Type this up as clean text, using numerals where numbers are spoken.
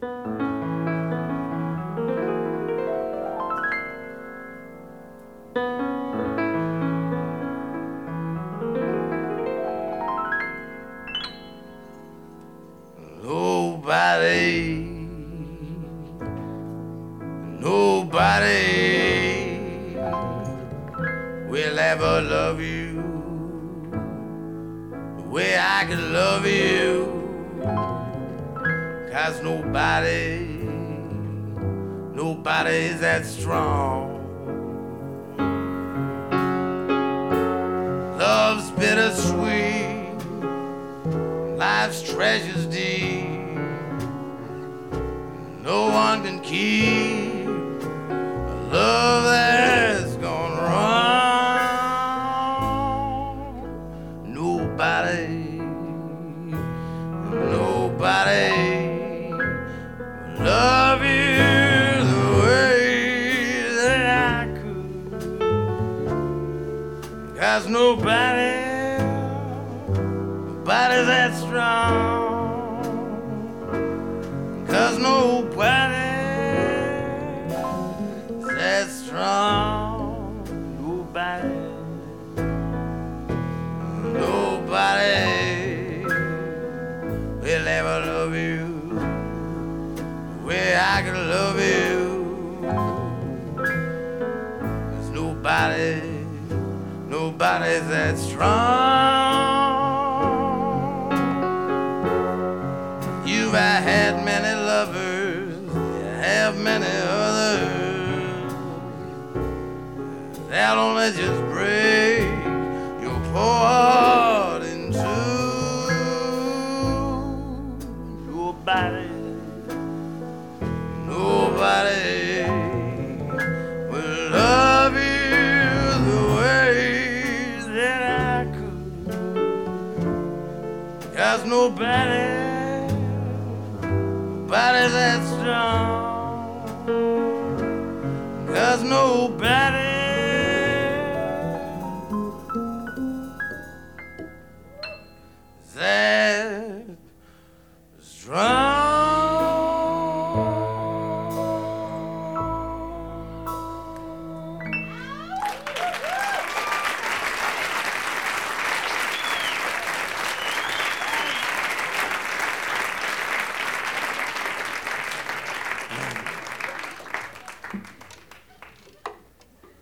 Nobody, nobody will ever love you the way I can love you, 'cause nobody's that strong. Love's bittersweet, life's treasures deep. No one can keep a love that's gone wrong. Nobody will love you the way that I could, 'cause nobody's that strong. 'Cause nobody's that strong. Nobody will ever love you the way I can love you. 'Cause nobody's that strong. You've had many lovers, you have many others. They'll only just break your poor heart in two. Nobody will love you the way that I could, 'cause nobody's that strong. 'Cause nobody